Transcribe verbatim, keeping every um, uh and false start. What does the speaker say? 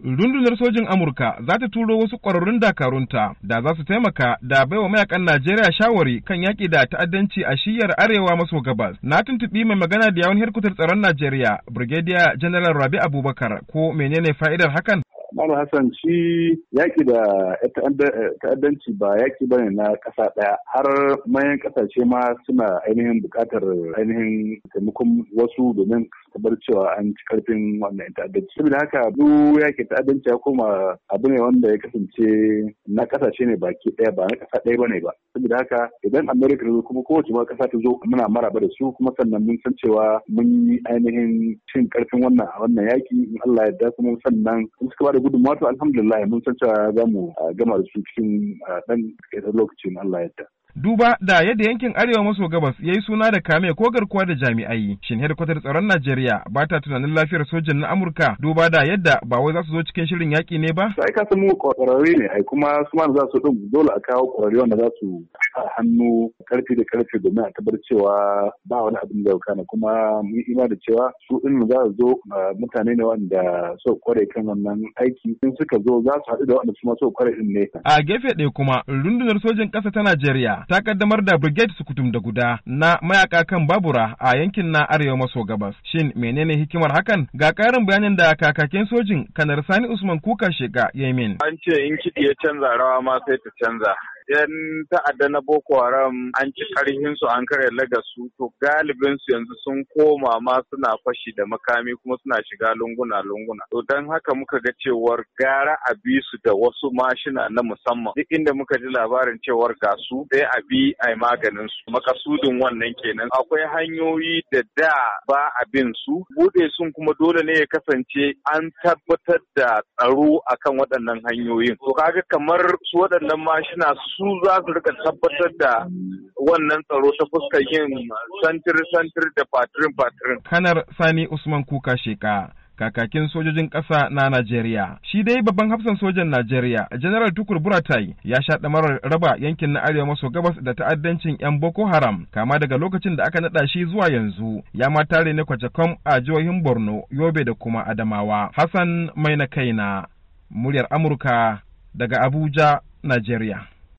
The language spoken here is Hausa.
rundunar sojin Amurka za ta turo wasu ƙwararrun dakarunta da za su taimaka da baiwa mayakan Najeriya shawari kan yaƙi da ta'addanci a shiyar arewa maso gabas. Na tuntuɓi mai magana da yawun hedkwatar tsaron Najeriya, Brigadier General Rabi Abubakar, ko menene fa'idar hakan? Malam Hassan, shi yaƙi da ta'addanci ba yaƙi bane na ƙasa ɗaya, har manyan ƙasashe ma suna ainihin buƙatar ainihin taimakon wasu domin tabbatar cewa an ci karfin wannan ta'addanci. Saboda haka duk yaƙi ta'addanci ya koma abu ne wanda ya kasance na ƙasashe ne baki ɗaya, ba na ƙasa ɗaya bane ba. Saboda haka idan Amerika zo kuma kowace ma ƙasa ta zo muna maraba da su, kuma sannan mun san cewa mun yi ainihin cin karfin wannan a wannan yaƙi in Allah ya yarda, kuma sannan in suka bada gudunmawa to alhamdulillah mun san cewa za mu gama da su cikin ɗan lokacin Allah ya yarda. Duba da yadda yankin arewa maso gabas ya yi suna da kame ko garkuwa da jami'ai, shin hedkwatar tsaron Najeriya ba ta tunanin lafiyar sojin na Amurka duba da yadda ba wai za su zo cikin shirin yaƙi ne ba? Sai ka san mu ƙwararre ne, ai kuma su ma za su ɗin dole a kawo ƙwararre wanda za su hannu karfi da karfe domin a tabbatar cewa ba wani abin da kana, kuma mun ima da cewa su ɗin za su zo mutane ne wanda su kware kan wannan aiki, in suka zo za su haɗu da wanda su ma su kware ɗin ne. A gefe ɗaya kuma rundunar sojin ƙasa ta Najeriya ta kaddamar da Brigade Sukutum da guda na mayaka kan babura a yankin na arewa maso gabas. Shin menene hikimar hakan? Ga ƙarin bayanin da kakakin sojin Kanar Sani Usman Kuka Sheka ya yi min. An ce in kiɗi ya canza rawa ma sai ta canza. Yan ta'adda na Boko Haram an ci karhin su an kare lagasu, to galibin su yanzu sun koma ma suna fashi da makami kuma suna shiga lunguna lunguna. To dan haka muka ga cewar gara a bi su da wasu mashina na musamman. Duk inda muka ji labarin cewar ga su sai a bi a yi maganin su. Makasudin wannan kenan. Akwai hanyoyi da da ba a bin su. Bude sun kuma dole ne ya kasance an tabbatar da tsaro akan waɗannan hanyoyin. To kaga kamar su waɗannan mashina su za su rika tabbatar da wannan tsaro ta fuskar yin santir-santir da fatirin-fatirin. Kanar Sani Usman Kuka Sheka, kakakin sojojin ƙasa na Najeriya. Shi dai babban hafsan sojan Najeriya, General Tukur Buratai, ya sha ɗamarar raba yankin na arewa maso gabas da ta'addancin 'yan Boko Haram, kama daga lokacin da aka naɗa shi zuwa yanzu. Ya ma tare ne kwacakom a jihohin Borno, Yobe da kuma Adamawa. Hassan Mai na kaina, muryar Amurka daga Abuja, Najeriya.